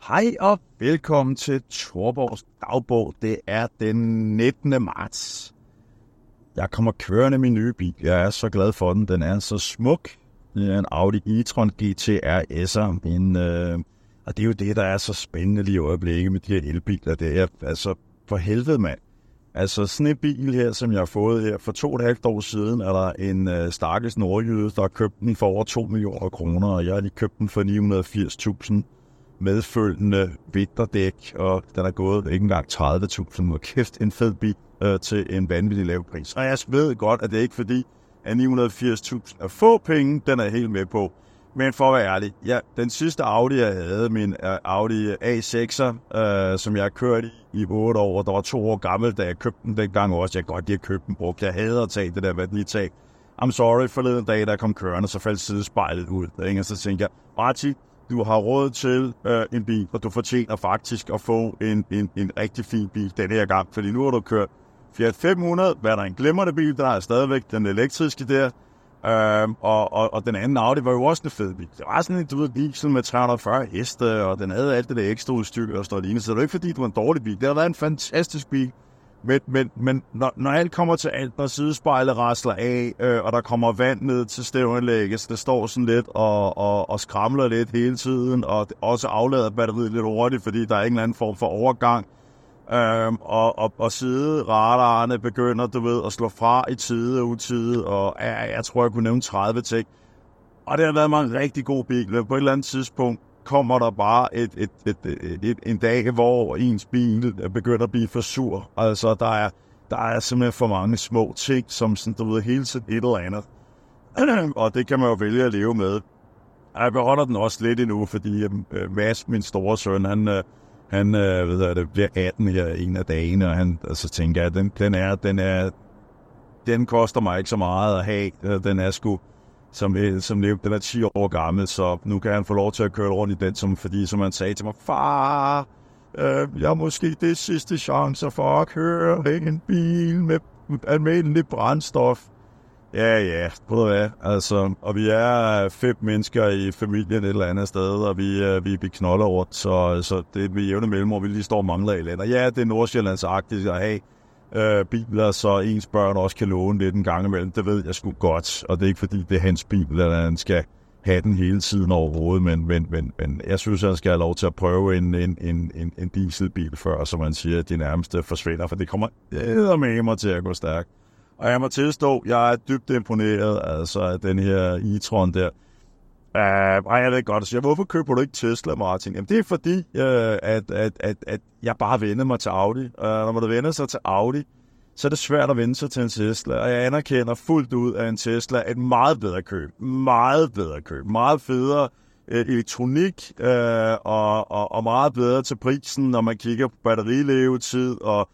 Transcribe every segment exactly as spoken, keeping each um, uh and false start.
Hej og velkommen til Thorborgs dagbog. Det er den nittende marts. Jeg kommer kørende min nye bil. Jeg er så glad for den. Den er så smuk. Det er en Audi e-tron G T R S'er. En, øh, og det er jo det, der er så spændende lige i øjeblikket med de her elbiler. Det er altså for helvede, mand. Altså sådan en bil her, som jeg har fået her for to og et halvt år siden, er der en øh, stakkels nordjyde, der har købt den for over to millioner kroner, og jeg har lige købt den for ni hundrede og firs tusind medfølgende vinterdæk, og den er gået ikke engang tredive tusind. Og kæft, en fed bil øh, til en vanvittig lav pris. Og jeg ved godt, at det er ikke fordi, at ni hundrede og firs tusind er få penge, den er helt med på. Men for at være ærlig, ja, den sidste Audi, jeg havde, min uh, Audi A sekser, uh, som jeg har kørt i i otte år, der var to år gammel, da jeg købte den dengang også. Jeg kan godt lide at købe den brugt. Jeg hader at tage det der værditab. I'm sorry, forleden dag, da jeg kom kørende, så faldt sidespejlet ud. Ikke? Og så tænkte jeg, Martin, du har råd til uh, en bil, og du fortjener faktisk at få en, en, en rigtig fin bil den her gang. Fordi nu har du kørt Fiat fem hundrede, hvad der en glimrende bil, der er stadigvæk den elektriske der. Uh, og, og, og den anden Audi var jo også en fed bil. Det var sådan en, du ved, diesel med tre hundrede og fyrre heste, og den havde alt det der ekstra udstyr og stod lignende. Så det var ikke fordi, det var en dårlig bil. Det har været en fantastisk bil. Men, men, men når, når alt kommer til alt, når sidespejlet rasler af, øh, og der kommer vand ned til stævnanlægget, så det står sådan lidt og, og, og skramler lidt hele tiden, og også aflader batteriet lidt hurtigt, fordi der er ingen anden form for overgang. Øhm, og, og, og sideradarerne begynder, du ved, at slå fra i tide og utide, og ja, jeg tror, jeg kunne nævne tredive ting. Og det har været mig en rigtig god bil, men på et eller andet tidspunkt kommer der bare et, et, et, et, et, en dag, hvor ens bil begynder at blive for sur. Altså, der er, der er simpelthen for mange små ting, som sådan, du ved, hele tiden et eller andet. Og det kan man jo vælge at leve med. Jeg beholder den også lidt endnu, fordi øh, Mads, min store søn, han... Øh, Han øh, ved jeg, det bliver atten her en af dagene, og han, så tænker jeg, den, den er, den er, den koster mig ikke så meget at have. Den er sgu, som, som lev, den er ti år gammel, så nu kan han få lov til at køre rundt i den, som, fordi som han sagde til mig, far, øh, jeg har måske det sidste chancer for at køre en bil med almindelig brændstof. Ja, ja, prøv at være. Altså, og vi er fem mennesker i familien et eller andet sted, og vi, vi, vi knolder rundt, så, så det er med jævne mellemår, vi lige står og mangler i landet. Ja, det er Nordsjællandsagtigt at have øh, biler, så ens børn også kan låne lidt en gang imellem. Det ved jeg sgu godt, og det er ikke fordi, det er hans bil, eller han skal have den hele tiden overhovedet, men, men, men, men jeg synes, at han skal have lov til at prøve en, en, en, en, en dieselbil før, som man siger, at de nærmeste forsvinder, for det kommer eddermame til at gå stærkt. Og jeg må tilstå, jeg er dybt imponeret altså, af den her e-tron der. Uh, ej, jeg ved godt at sige, hvorfor køber du ikke Tesla, Martin? Jamen, det er fordi, uh, at, at, at, at jeg bare vender mig til Audi. Uh, når man vender sig til Audi, så er det svært at vende sig til en Tesla. Og jeg anerkender fuldt ud, at en Tesla er et meget bedre køb. Meget bedre køb. Meget federe uh, elektronik, uh, og, og, og meget bedre til prisen, når man kigger på batterilevetid og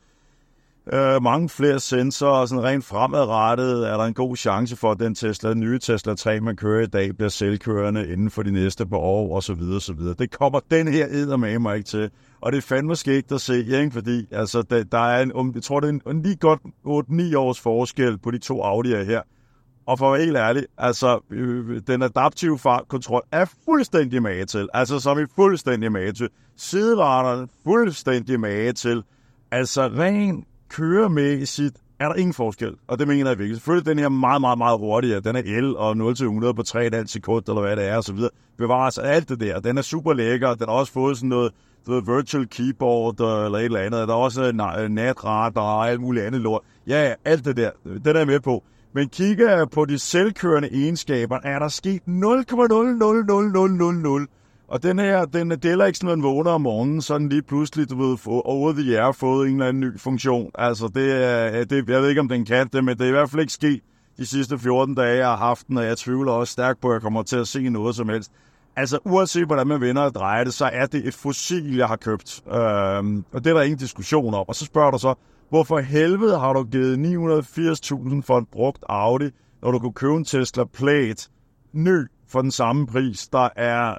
Uh, mange flere sensorer, og sådan rent fremadrettet er der en god chance for, at den Tesla, den nye Tesla tre, man kører i dag, bliver selvkørende inden for de næste par år, og så videre, så videre. Det kommer den her eddermame ikke til, og det er fandme skægt at se, ikke? Fordi altså, der, der er en, jeg tror, det er en, en lige godt otte ni års forskel på de to Audi'er her. Og for at være helt ærlig, altså, øh, den adaptive fartkontrol er fuldstændig mage til. Altså, som i fuldstændig mage til. Sidevarterne fuldstændig mage til. Altså, ren køremæssigt er der ingen forskel, og det mener jeg virkelig. Selvfølgelig den her meget, meget, meget hurtigere, den er el og nul til hundrede på tre komma fem sekund, eller hvad det er, og så videre. Bevares alt det der. Den er super lækker, den har også fået sådan noget, noget virtual keyboard, eller et eller andet. Der er også natradar og alt muligt andet lort. Ja, ja, alt det der, den er jeg med på. Men kigger jeg på de selvkørende egenskaber, er der sket nul komma nul nul nul nul nul nul. Og den her, den deler ikke sådan, man vågner om morgenen, sådan lige pludselig, du ved, over the air, fået en eller anden ny funktion. Altså, det er, det, jeg ved ikke, om den kan det, men det er i hvert fald ikke sket de sidste fjorten dage, jeg har haft den, og jeg tvivler også stærkt på, at jeg kommer til at se noget som helst. Altså, uanset hvordan man vender og drejer det, så er det et fossil, jeg har købt. Øhm, og det er der ingen diskussion om. Og så spørger du så, hvorfor helvede har du givet ni hundrede og firs tusind for en brugt Audi, når du kunne købe en Tesla Plate ny for den samme pris, der er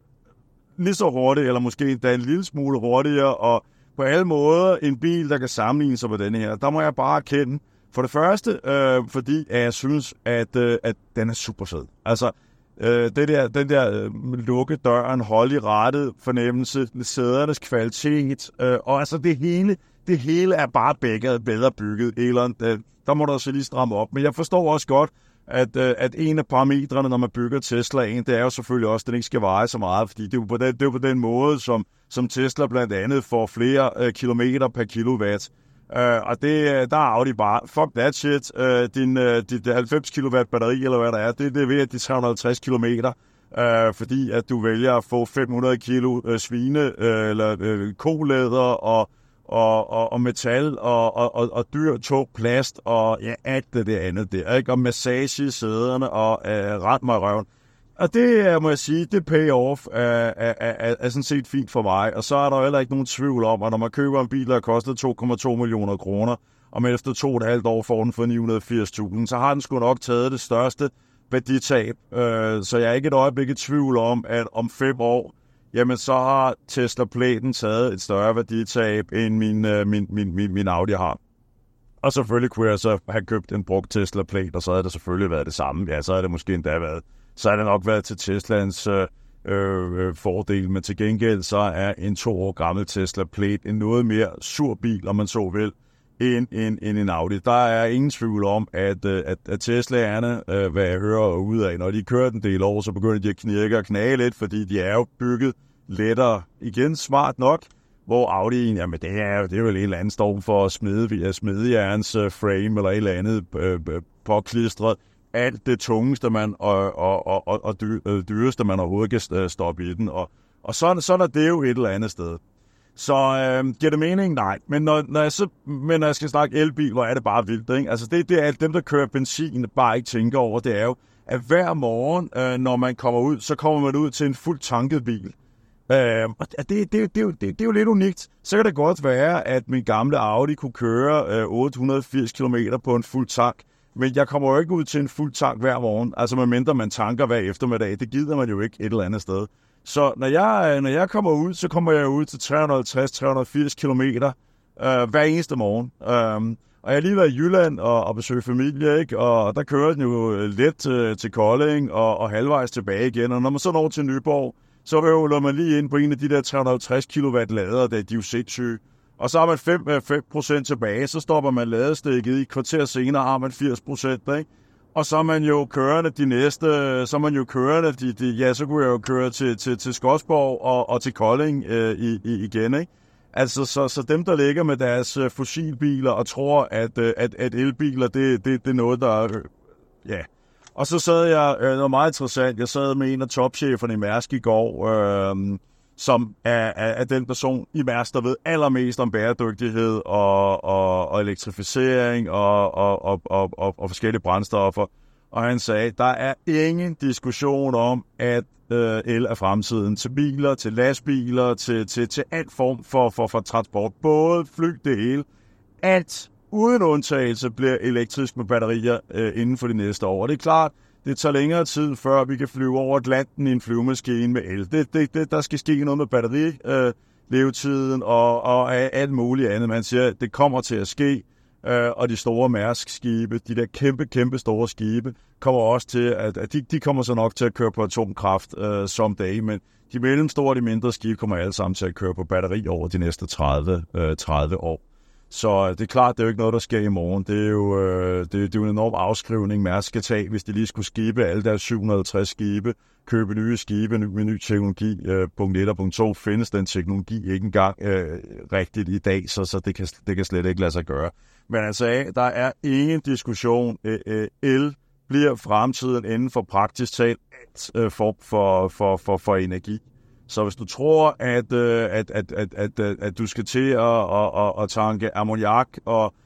lige så hurtigt, eller måske endda en lille smule hurtigere, og på alle måder en bil, der kan sammenligne sig med denne her. Der må jeg bare erkende, for det første, øh, fordi jeg synes, at, øh, at den er super fed. Altså, Øh, det der, den der øh, lukke døren, holde i rettet, fornemmelse, sædernes kvalitet, øh, og altså det hele, det hele er bare begge bedre bygget. Elon, øh, der må du også lige stramme op. Men jeg forstår også godt, at, øh, at en af parametrene, når man bygger Teslaen, det er jo selvfølgelig også, at den ikke skal veje så meget, fordi det er jo på den, det er jo på den måde, som, som Tesla blandt andet får flere øh, kilometer per kilowatt. Uh, og det, der er Audi bare, fuck that shit, uh, din, uh, dit halvfems kilowatt batteri, eller hvad der er, det, det er ved at de tre hundrede og halvtreds kilometer, uh, fordi at du vælger at få fem hundrede kilo uh, svine, uh, eller uh, kolæder, og, og, og, og metal, og, og, og, og dyr, tog, plast, og ja, alt det der andet der, ikke? Og massage i sæderne, og uh, ret mig røven. Og det må jeg sige, det pay-off er, er, er, er sådan set fint for mig. Og så er der heller ikke nogen tvivl om, at når man køber en bil, der koster to komma to millioner kroner, og man efter to og et halvt år får den for ni hundrede og firs tusind, så har den sgu nok taget det største værditab. Så jeg er ikke et øjeblik i tvivl om, at om fem år, jamen så har Tesla Plaiden taget et større værditab, end min, min, min, min, min Audi har. Og selvfølgelig kunne jeg så have købt en brugt Tesla Plaid, og så havde det selvfølgelig været det samme. Ja, så havde det måske endda været så har det nok været til Teslas øh, øh, fordel, men til gengæld så er en to år gammel Tesla Plaid en noget mere sur bil, om man så vil, end, end, end en Audi. Der er ingen tvivl om, at, at, at Teslaerne, øh, hvad jeg hører ud af, når de kører en del år, så begynder de at knirke og knage lidt, fordi de er jo bygget lettere. Igen smart nok, hvor Audi'en, jamen det er jo det er jo en eller anden storm for at smide via smedejerns øh, frame eller et eller andet øh, påklistret. Alt det tungeste man og, og, og, og, og dyreste, man overhovedet kan stoppe i den. Og, og sådan, sådan er det jo et eller andet sted. Så øh, giver det mening? Nej. Men når, når, jeg så, men når jeg skal snakke elbil, hvor er det bare vildt, ikke? Altså det, det er alt dem, der kører benzin, bare ikke tænker over, det er jo, at hver morgen, øh, når man kommer ud, så kommer man ud til en fuldt tanket bil. Øh, og det, det, det, det, det, det er jo lidt unikt. Så kan det godt være, at min gamle Audi kunne køre øh, otte hundrede og firs kilometer på en fuld tank. Men jeg kommer jo ikke ud til en fuld tank hver morgen. Altså medmindre man tanker hver eftermiddag. Det gider man jo ikke et eller andet sted. Så når jeg, når jeg kommer ud, så kommer jeg ud til tre hundrede og halvtreds til tre hundrede og firs kilometer øh, hver eneste morgen. Um, og jeg har lige været i Jylland og, og besøgt familie, ikke? Og der kører den jo let øh, til Kolding og, og halvvejs tilbage igen. Og når man så når til Nyborg, så øvler man lige ind på en af de der tre hundrede og halvtreds kilowatt lader, der de er jo sindssyge. Og så har man fem procent tilbage, så stopper man ladestikket, i et kvarter senere har man firs procent, ikke? Og så er man jo kørende de næste, så er man jo kørende, de, de, ja, så kunne jeg jo køre til, til, til Skodsborg og, og til Kolding øh, i, i, igen, ikke? Altså, så, så dem, der ligger med deres øh, fossilbiler og tror, at, øh, at, at elbiler, det, det, det er noget, der øh, ja. Og så sad jeg, øh, det var meget interessant, jeg sad med en af topcheferne i Mærsk i går, øh, som er, er, er den person i Mærsk, der ved allermest om bæredygtighed og, og, og elektrificering og, og, og, og, og, og forskellige brændstoffer. Og han sagde, der er ingen diskussion om, at øh, el er fremtiden til biler, til lastbiler, til, til, til alt form for, for, for transport. Både fly, det hele. Alt uden undtagelse bliver elektrisk med batterier øh, inden for de næste år. Og det er klart, det tager længere tid, før vi kan flyve over Atlanten i en flyvemaskine med el. Det, det, det, der skal ske noget med batterilevetiden øh, og, og alt muligt andet. Man siger, det kommer til at ske, øh, og de store Mærsk-skibe, de der kæmpe, kæmpe store skibe, kommer også til, at, at de, de kommer så nok til at køre på atomkraft øh, someday, men de mellemstore og de mindre skibe kommer alle sammen til at køre på batteri over de næste tredive år. Så det er klart, det er jo ikke noget, der sker i morgen. Det er jo, øh, det, det er jo en enorm afskrivning, Mærsk skal tage, hvis de lige skulle skibe alle deres syv hundrede og halvtreds skibe, købe nye skibe med ny teknologi. Øh, punkt et og punkt to findes den teknologi ikke engang øh, rigtigt i dag, så, så det, kan, det kan slet ikke lade sig gøre. Men altså, der er ingen diskussion. Øh, øh, el bliver fremtiden inden for praktisk talt alt øh, for, for, for, for, for energi. Så hvis du tror, at, øh, at, at, at, at, at du skal til at, at, at, at tanke ammoniak og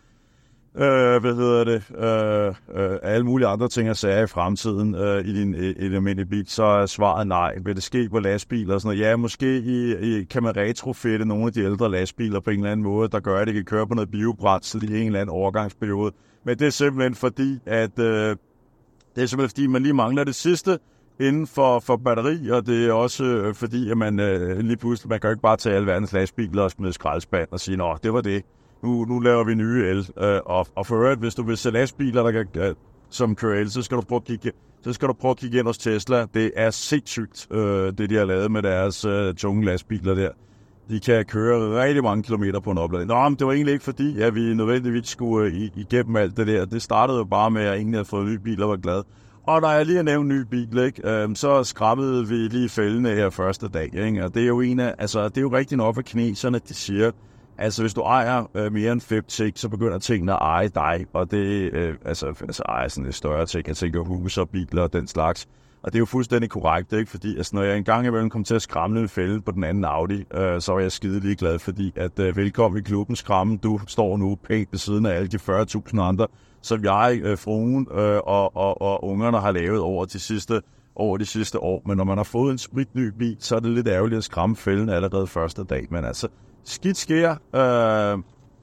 øh, hvad hedder det, øh, øh, alle mulige andre ting at sige i fremtiden øh, i din i, i almindelige bil, så er svaret nej. Vil det ske på lastbiler og sådan noget? Ja, måske i, i, kan man retrofætte nogle af de ældre lastbiler på en eller anden måde, der gør, at det kan køre på noget biobrændsel i en eller anden overgangsperiode. Men det er simpelthen fordi, at øh, det er simpelthen fordi, man lige mangler det sidste inden for, for batteri, og det er også øh, fordi, at man øh, lige pludselig, man kan jo ikke bare tage alle verdens lastbiler og smide skraldespand og sige, nå, det var det. Nu, nu laver vi nye el. Øh, og, og for øvrigt, hvis du vil se lastbiler, der kan, øh, som kører el, så skal du prøve at kigge, så Det skal du prøve at kigge ind hos Tesla. Det er sindssygt, øh, det de har lavet med deres øh, tunge lastbiler der. De kan køre rigtig mange kilometer på en opladning. Nå, men det var egentlig ikke fordi, at vi nødvendigvis skulle øh, igennem alt det der. Det startede jo bare med, at ingen havde fået en ny bil og var glad. Og når jeg lige har nævnt en ny bil, ikke, øh, så skræmmede vi lige fældene her første dag. Ikke? Og det er jo en af, altså, det er jo rigtig nok, hvad kineserne de siger. Altså, hvis du ejer øh, mere end fem ting, så begynder tingene at eje dig. Og det øh, altså, altså ejer sådan lidt større ting. Jeg tænker huse og biler og den slags. Og det er jo fuldstændig korrekt, ikke? Fordi altså, når jeg engang imellem kom til at skræmme en fælde på den anden Audi, øh, så var jeg skide ligeglad, fordi at øh, velkommen i klubben skræmme. Du står nu pænt ved siden af alle de fyrre tusind andre, som jeg, øh, fruen øh, og, og, og ungerne har lavet over de sidste over de sidste år. Men når man har fået en spritny bil, så er det lidt ærgerligt at skræmme fælden allerede første dag. Men altså, skidt sker. Øh...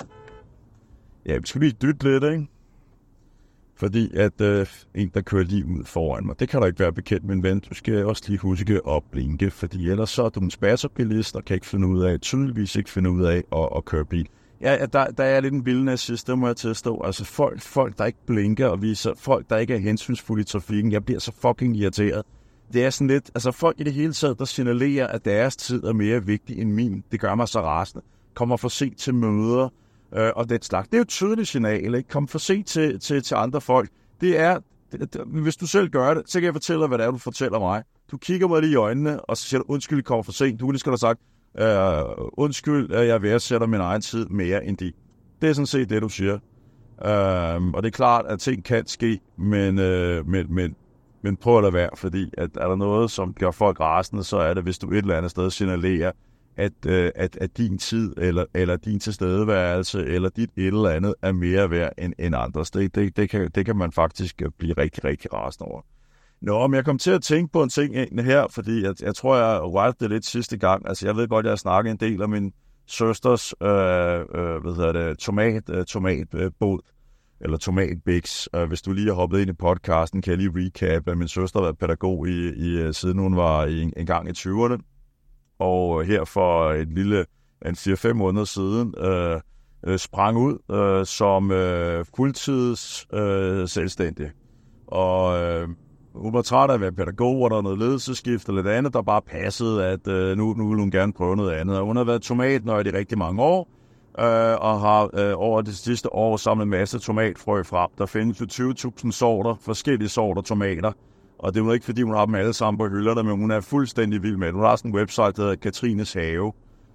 Ja, vi skal lige dytte lidt, ikke? Fordi at øh, en, der kører lige ud foran mig, det kan der ikke være bekendt, min ven. Du skal også lige huske at blinke, fordi ellers så er du en spasserbilist og kan ikke finde ud af, tydeligvis ikke finde ud af at, at køre bil. Ja, der, der er lidt en bilnazist, det må jeg tilstå. Altså folk, folk, der ikke blinker og viser, folk, der ikke er hensynsfulde i trafikken, jeg bliver så fucking irriteret. Det er sådan lidt, altså folk i det hele taget, der signalerer, at deres tid er mere vigtig end min. Det gør mig så rasende. Kommer for sent til møder øh, og den slags. Det er jo et tydeligt signal, ikke? Kom for sent til, til, til andre folk. Det er, det, det, hvis du selv gør det, så kan jeg fortælle dig, hvad det er, du fortæller mig. Du kigger mig lige i øjnene, og så siger du, undskyld, jeg kommer for sent. Du kan lige skal have sagt, øh, undskyld, jeg værdsætter min egen tid mere end din. Det er sådan set det, du siger. Øh, og det er klart, at ting kan ske, men, øh, men, men Men prøv at lade være, fordi at er der noget, som gør folk rasende, så er det, hvis du et eller andet sted signalerer, at, øh, at, at din tid, eller, eller din tilstedeværelse, eller dit et eller andet er mere værd end, end andres. Det, det, det, kan, det kan man faktisk blive rigtig, rigtig rasende over. Nå, men jeg kom til at tænke på en ting her, fordi jeg, jeg tror, jeg rørte det lidt sidste gang. Altså, jeg ved godt, jeg har snakket en del om min søsters øh, øh, hvad hedder det, tomat, øh, tomatbåd. Eller tomatbiks. Hvis du lige har hoppet ind i podcasten, kan jeg lige recap, at min søster har været pædagog i, i, siden hun var i, en gang i tyverne. Og her for et lille, en fire fem måneder siden, øh, øh, sprang ud øh, som øh, fuldtids øh, selvstændig. Og øh, hun var træt af at være pædagog, og der var noget ledelsesskift eller lidt andet, der bare passede, at øh, nu, nu ville hun gerne prøve noget andet. Og hun har været tomatnørd i rigtig mange år, Uh, og har uh, over det sidste år samlet en masse tomatfrø frem. Der findes jo tyve tusind sorter, forskellige sorter tomater, og det er jo ikke, fordi hun har dem alle sammen på hylderne, men hun er fuldstændig vild med det. Hun har sådan en website, der hedder Katrines Have,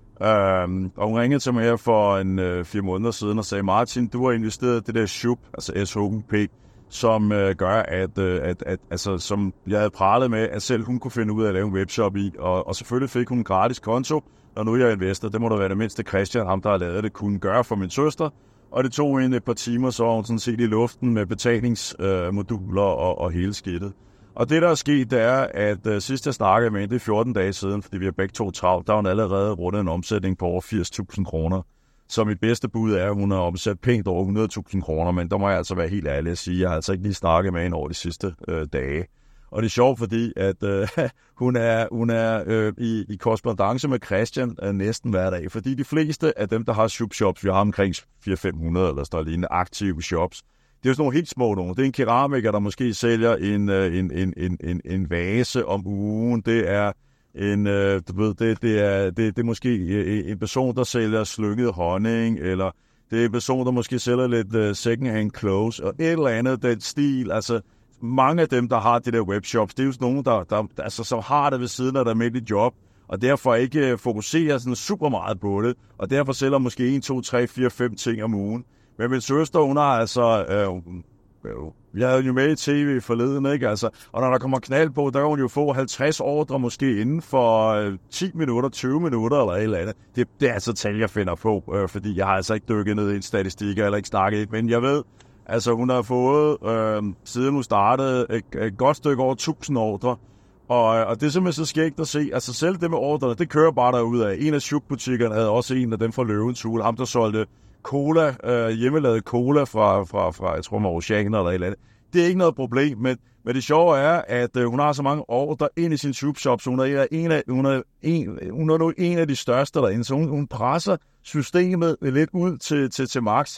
uh, og hun ringede til mig her for en uh, fire måneder siden og sagde, Martin, du har investeret i det der Shub, altså S H U P, som uh, gør, at, uh, at, at altså, som jeg havde pralet med, at selv hun kunne finde ud af at lave en webshop i, og, og selvfølgelig fik hun en gratis konto. Og nu er jeg investor, det må da være det mindste Christian, ham der har lavet det, kunne gøre for min søster. Og det tog hende et par timer, så var hun sådan set i luften med betalingsmoduler øh, og, og hele skidtet. Og det, der er sket, det er, at øh, sidst jeg snakkede med hende, det er fjorten dage siden, fordi vi har begge to travlt, der har hun allerede rundet en omsætning på over firs tusind kroner. Så mit bedste bud er, at hun har omsat pænt over hundrede tusind kroner, men der må jeg altså være helt ærlig at sige, jeg har altså ikke lige snakket med hende over de sidste øh, dage. Og det er sjovt, fordi at, øh, hun er, hun er øh, i, i korrespondance med Christian øh, næsten hver dag. Fordi de fleste af dem, der har shops, vi har omkring fire til fem hundrede eller sådan lignende aktive shops, det er jo sådan nogle helt små nogle. Det er en keramiker, der måske sælger en, en, en, en, en, en vase om ugen. Det er en, øh, du ved, det, det, er, det, det er måske en person, der sælger slynget honning, eller det er en person, der måske sælger lidt uh, second-hand clothes, og et eller andet den stil, altså. Mange af dem, der har de der webshops, det er jo sådan nogle, der, der, altså, som har det ved siden af der med et job, og derfor ikke fokuserer sådan super meget på det, og derfor sælger måske en, to, tre, fire, fem ting om ugen. Men min søster, hun har altså, øh, øh, jeg havde jo med i tv forleden, ikke? Altså, og når der kommer knald på, der kan hun jo få halvtreds ordre måske inden for øh, ti minutter, tyve minutter eller et eller andet. Det, det er altså tal, jeg finder på, øh, fordi jeg har altså ikke dykket ned i en statistik, eller ikke snakket, men jeg ved. Altså, hun har fået, øh, siden hun startede, et, et godt stykke over tusind ordre. Og, og det er simpelthen så skægt at se. Altså, selv det med ordrene, det kører bare derudad. En af Shub-butikkerne havde også en af dem fra Løvens Hule. Ham, der solgte cola, øh, hjemmelavet cola fra, fra, fra, jeg tror, Mauritianer eller et eller andet. Det er ikke noget problem, men, men det sjove er, at øh, hun har så mange ordre ind i sin Shub-shop, så hun er en af, hun er en, hun er nu en af de største derinde. Så hun, hun presser systemet lidt ud til, til, til max.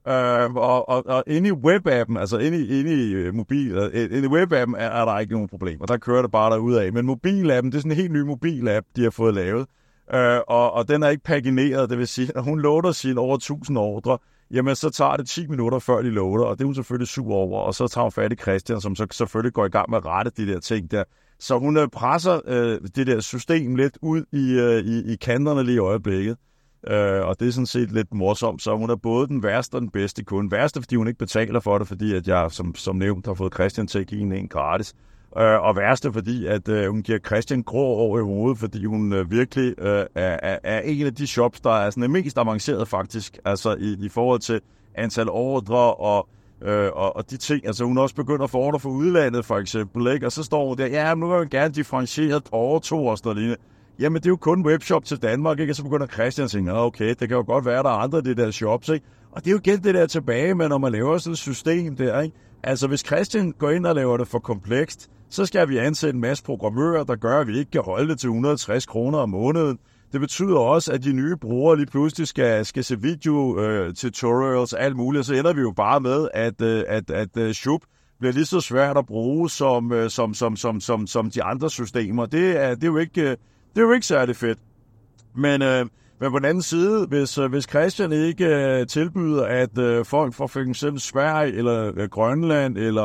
Øh, og, og, og inde i webappen, altså inde i, inde i mobil, inde i webappen er, er der ikke nogen problemer. Der kører det bare derudad. Men mobilappen, det er sådan en helt ny mobilapp, de har fået lavet. Øh, og, og den er ikke pagineret, det vil sige, at hun loader sine over tusind ordre, jamen så tager det ti minutter før de loader, og det er hun selvfølgelig sur over, og så tager hun fat i Christian, som så selvfølgelig går i gang med at rette de der ting der. Så hun øh, presser øh, det der system lidt ud i, øh, i, i kanterne lige i øjeblikket, øh, og det er sådan set lidt morsomt, så hun er både den værste og den bedste kunde. Værste, fordi hun ikke betaler for det, fordi at jeg, som, som nævnt, har fået Christian til at give en en gratis. Øh, og værste, fordi at øh, hun giver Christian grå over i hovedet, fordi hun øh, virkelig øh, er, er en af de shops, der er sådan mest avanceret faktisk, altså i, i forhold til antal ordre og, øh, og, og de ting. Altså hun også begynder at få ordre fra udlandet for eksempel, ikke? Og så står hun der, ja, nu vil jeg gerne differentiere Porto og sådan noget. Jamen det er jo kun webshop til Danmark, ikke? Og så begynder Christian at sige, okay, det kan jo godt være, at der er andre af de der shops, ikke? Og det er jo igen det der tilbage med, når man laver sådan et system der, ikke? Altså hvis Christian går ind og laver det for komplekst, så skal vi ansætte en masse programmører, der gør, at vi ikke kan holde det til et hundrede og tres kroner om måneden. Det betyder også, at de nye brugere lige pludselig skal, skal se video-tutorials øh, og alt muligt, så ender vi jo bare med, at, øh, at, at uh, Shub bliver lige så svært at bruge som, øh, som, som, som, som, som de andre systemer. Det er, det er, jo, ikke, øh, det er jo ikke særlig fedt. Men... Øh, Men på den anden side, hvis, hvis Christian ikke øh, tilbyder, at øh, folk fra for eksempel Sverige eller øh, Grønland eller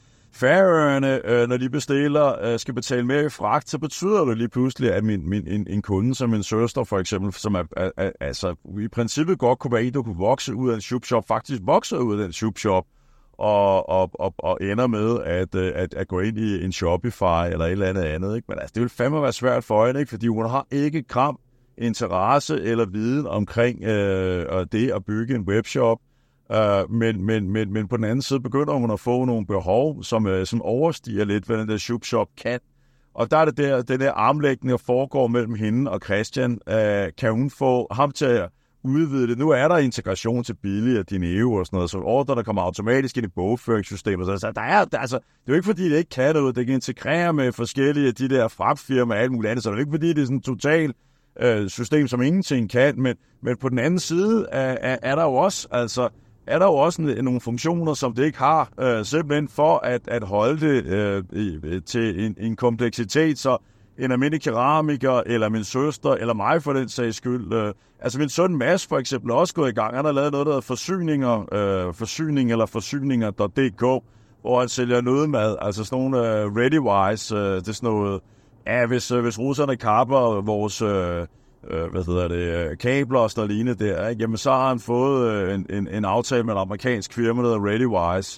Færøerne, øh, når de bestiller, øh, skal betale mere i fragt, så betyder det lige pludselig, at min, min, en, en kunde som min søster for eksempel, som er, er, er, altså, i princippet godt kunne være en, der kunne vokse ud af en shopshop, faktisk vokser ud af en shopshop, og, og, og, og ender med at, at, at gå ind i en Shopify eller et eller andet andet. Ikke? Men altså, det vil fandme være svært for hende, ikke? Fordi hun har ikke kram interesse eller viden omkring øh, det at bygge en webshop, øh, men, men, men, men på den anden side begynder hun at få nogle behov, som, øh, som overstiger lidt, hvad den der shopshop kan. Og der er det der, den der armlægning, der foregår mellem hende og Christian. Øh, kan hun få ham til at udvide det? Nu er der integration til Billy og Dineo og sådan noget, så ordre, der kommer automatisk ind i bogføringssystemet. Så der er, der, altså, det er jo ikke fordi, det ikke kan noget. Det kan integrere med forskellige af de der frapfirmaer og alt muligt andet, så det er jo ikke fordi, det er sådan totalt system, som ingenting kan, men, men på den anden side er, er, er der jo også, altså, er der jo også en, nogle funktioner, som det ikke har, øh, simpelthen for at, at holde det øh, i, til en, en kompleksitet, så en almindelig keramiker, eller min søster, eller mig for den sags skyld. Øh, altså min søn Mads for eksempel er også gået i gang. Han har lavet noget, der hedder forsyninger, øh, forsyning eller forsyninger punktum d k, hvor han sælger nødmad, altså sådan nogle øh, ReadyWise, øh, det er sådan noget. Ja, hvis, hvis russerne kapper vores øh, hvad hedder det, kabler og sådan noget der, ikke? Jamen så har han fået en, en, en aftale med en amerikansk firma, der hedder ReadyWise,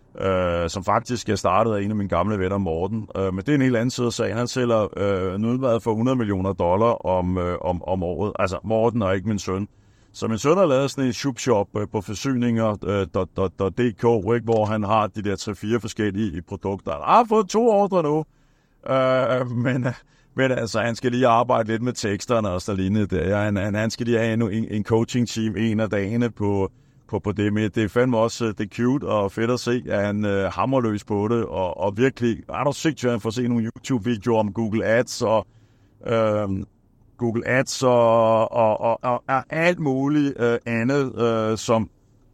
øh, som faktisk er startet af en af mine gamle venner, Morten. Øh, men det er en helt anden side af sagen. Han sælger øh, nødmad for hundrede millioner dollar om, øh, om, om året. Altså Morten og ikke min søn. Så min søn har lavet sådan en shopshop øh, på forsyninger punktum d k, ikke? Hvor han har de der tre fire forskellige produkter. Han har fået to ordre nu. Uh, men, men altså, han skal lige arbejde lidt med teksterne og så lignende der. Han, han, han skal lige have en, en coaching-team en af dagene på, på, på det. Men det er fandme også det er cute og fedt at se, at han uh, hammer løs på det. Og, og virkelig, er der sygt, at han får se nogle YouTube-videoer om Google Ads og uh, Google Ads og, og, og, og, og alt muligt uh, andet, uh, som...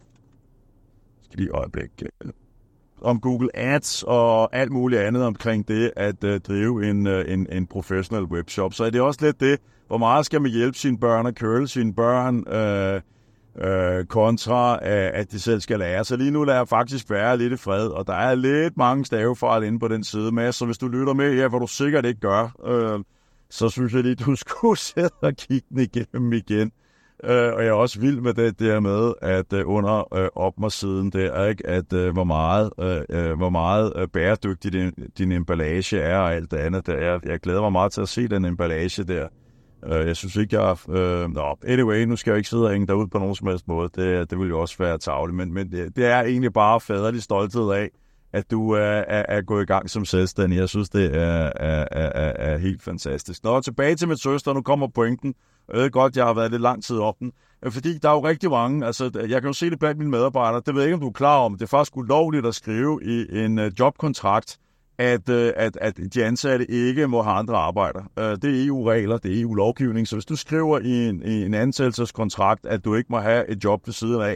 Skal lige øjeblik... om Google Ads og alt muligt andet omkring det at uh, drive en, uh, en, en professional webshop. Så er det også lidt det, hvor meget skal man hjælpe sine børn og curle sine børn uh, uh, kontra, uh, at de selv skal lære. Så lige nu lader jeg faktisk være lidt i fred, og der er lidt mange stavefejl inde på den side, Mads. Så hvis du lytter med her, hvor du sikkert ikke gør, uh, så synes jeg lige, du skulle sætte og kigge den igennem igen. Uh, og jeg er også vild med det der med, at uh, under uh, opmarsiden der, ikke, at uh, hvor meget, uh, uh, hvor meget uh, bæredygtig din, din emballage er og alt det andet der. Jeg, jeg glæder mig meget til at se den emballage der. Uh, jeg synes ikke, jeg... Uh, no, anyway, nu skal jeg ikke sidde og hænge derud på nogen som helst måde. Det, det vil jo også være tarveligt, men, men det, det er egentlig bare faderlig stolthed af, at du er, er, er gået i gang som selvstændig. Jeg synes, det er, er, er, er helt fantastisk. Nå, tilbage til min søster. Nu kommer pointen. Jeg ved godt, jeg har været lidt lang tid op den. Fordi der er jo rigtig mange, altså jeg kan jo se det blandt mine medarbejdere, det ved jeg ikke, om du er klar om, det er faktisk ulovligt at skrive i en uh, jobkontrakt, at, uh, at, at de ansatte ikke må have andre arbejder. Uh, det er E U-regler, det er E U-lovgivning, så hvis du skriver i en, i en ansættelseskontrakt, at du ikke må have et job ved siden af,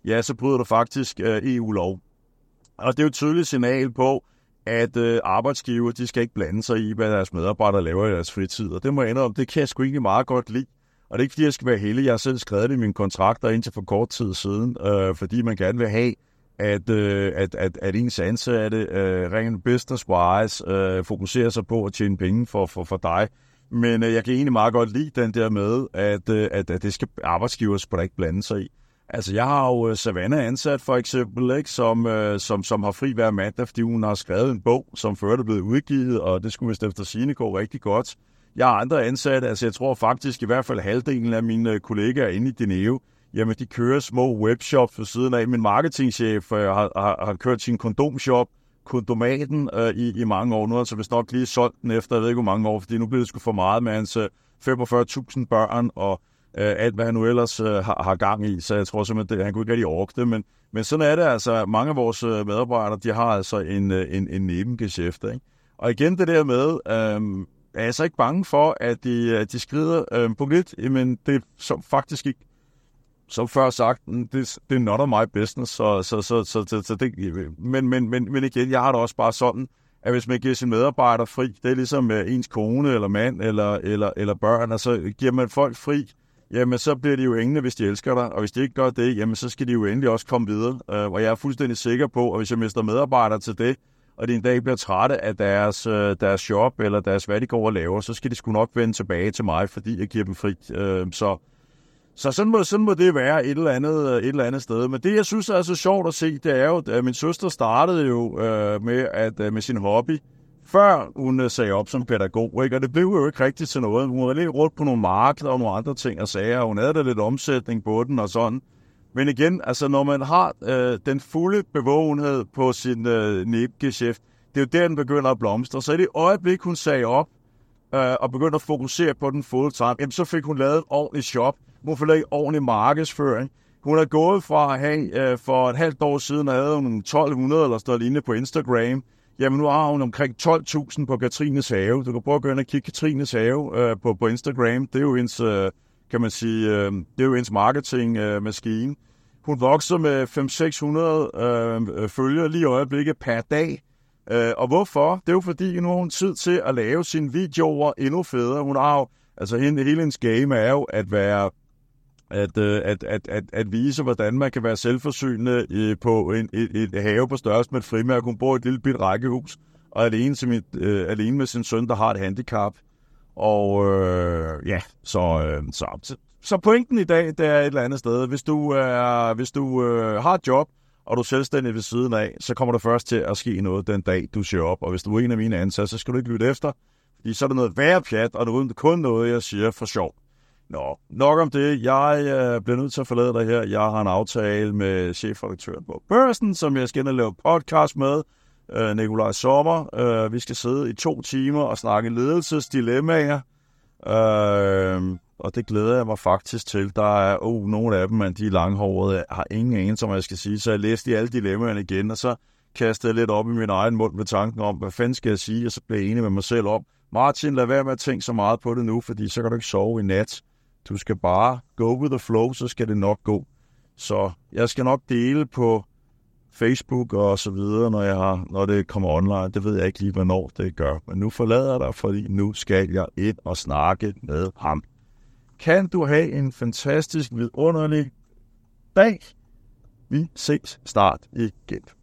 ja, så bryder du faktisk øh, E U-lov. Og det er jo et tydeligt signal på, at øh, arbejdsgiver, de skal ikke blande sig i, hvad deres medarbejdere laver i deres fritid. Og det må jeg indrømme, det kan jeg sgu ikke meget godt lide. Og det er ikke, fordi jeg skal være heldig. Jeg har selv skrevet det i mine kontrakter indtil for kort tid siden, øh, fordi man gerne vil have, at, øh, at, at, at ens ansatte øh, rent business-wise øh, fokuserer sig på at tjene penge for, for, for dig. Men øh, jeg kan egentlig meget godt lide den der med, at, øh, at, at det skal arbejdsgiver sgu da ikke blande sig i. Altså, jeg har jo Savannah ansat, for eksempel, ikke, som, øh, som, som har fri hver mandag, fordi hun har skrevet en bog, som før er blevet udgivet, og det skulle vist efter sigende gå rigtig godt. Jeg har andre ansatte, altså jeg tror faktisk i hvert fald halvdelen af mine kollegaer inde i Dineo, jamen de kører små webshops ved siden af. Min marketingchef øh, har, har, har kørt sin kondomshop, Kondomaten, øh, i, i mange år nu, altså hvis nok lige solgt den efter, jeg ved ikke hvor mange år, fordi nu bliver det sgu for meget med hans øh, femogfyrre tusind børn, og øh, alt hvad han nu ellers øh, har, har gang i, så jeg tror simpelthen, at han kunne ikke rigtig orke det, men, men sådan er det altså. Mange af vores øh, medarbejdere, de har altså en, øh, en, en nebengeschæft, ikke? Og igen det der med, øh, er jeg så ikke bange for, at de, de skrider øh, på lidt, men det er så faktisk ikke, som før sagt, det, det er not of my business, så, så, så, så, så, så det, men, men, men, men igen, jeg har det også bare sådan, at hvis man giver sin medarbejder fri, det er ligesom ens kone, eller mand, eller, eller, eller børn, altså giver man folk fri, jamen så bliver de jo engene, hvis de elsker dig, og hvis de ikke gør det, jamen så skal de jo endelig også komme videre, og jeg er fuldstændig sikker på, at hvis jeg mister medarbejdere til det, og de en dag bliver trætte af deres, deres job, eller deres hvad de går og laver, så skal de sgu nok vende tilbage til mig, fordi jeg giver dem fri. Så, så sådan, må, sådan må det være et eller, andet, et eller andet sted. Men det, jeg synes er så sjovt at se, det er jo, at min søster startede jo øh, med, at, med sin hobby, før hun sagde op som pædagog, ikke? Og det blev jo ikke rigtigt til noget. Hun var lidt rundt på nogle markeder og nogle andre ting og sager, og hun havde da lidt omsætning på den og sådan. Men igen, altså når man har øh, den fulde bevågenhed på sin øh, nebengeschæft, det er jo der, den begynder at blomstre. Så i det øjeblik, hun sagde op øh, og begyndte at fokusere på den full-time, jamen, så fik hun lavet et ordentligt shop. Hun fik lavet ordentlig markedsføring. Hun er gået fra at have, øh, for et halvt år siden, havde hun tolv hundrede eller sådan lignende på Instagram. Jamen nu har hun omkring tolv tusind på Katrines Have. Du kan prøve at gå ind og kigge Katrines Have øh, på, på Instagram. Det er jo hendes, øh, kan man sige, øh, det er jo hendes marketingmaskine. Øh, hun vokser med fem til seks hundrede øh, følgere lige i øjeblikket per dag. Øh, og hvorfor? Det er jo fordi, nu har hun tid til at lave sine videoer endnu federe. Hun har jo, altså hele, hele hendes game er jo at være, at, at, at, at, at vise, hvordan man kan være selvforsynende på en, et, et have på størrelse med et frimærke. Hun bor i et lille bit rækkehus, og er alene, som et, øh, alene med sin søn, der har et handicap. Og øh, ja, så, øh, så, så pointen i dag, det er et eller andet sted. Hvis du, er, hvis du øh, har et job, og du er selvstændig ved siden af, så kommer der først til at ske noget den dag, du siger op. Og hvis du er en af mine ansatte, så skal du ikke lytte efter, fordi så er der noget værre pjat, og det er kun noget, jeg siger for sjov. Nå, nok om det. Jeg øh, bliver nødt til at forlade dig her. Jeg har en aftale med chefredaktøren på Børsen, som jeg skal ind og lave podcast med, øh, Nikolaj Sommer. Øh, vi skal sidde i to timer og snakke ledelsesdilemmaer, øh, og det glæder jeg mig faktisk til. Der er oh, nogle af dem, man, de er langhårede. Jeg har ingen anelse, som jeg skal sige, så jeg læste alle dilemmaerne igen, og så kastede jeg lidt op i min egen mund med tanken om, hvad fanden skal jeg sige, og så blev jeg enig med mig selv om, Martin, lad være med at tænke så meget på det nu, fordi så kan du ikke sove i nat. Du skal bare go with the flow, så skal det nok gå. Så jeg skal nok dele på Facebook og så videre, når, jeg har, når det kommer online. Det ved jeg ikke lige, hvornår det gør. Men nu forlader jeg dig, fordi nu skal jeg ind og snakke med ham. Kan du have en fantastisk, vidunderlig dag? Vi ses snart igen.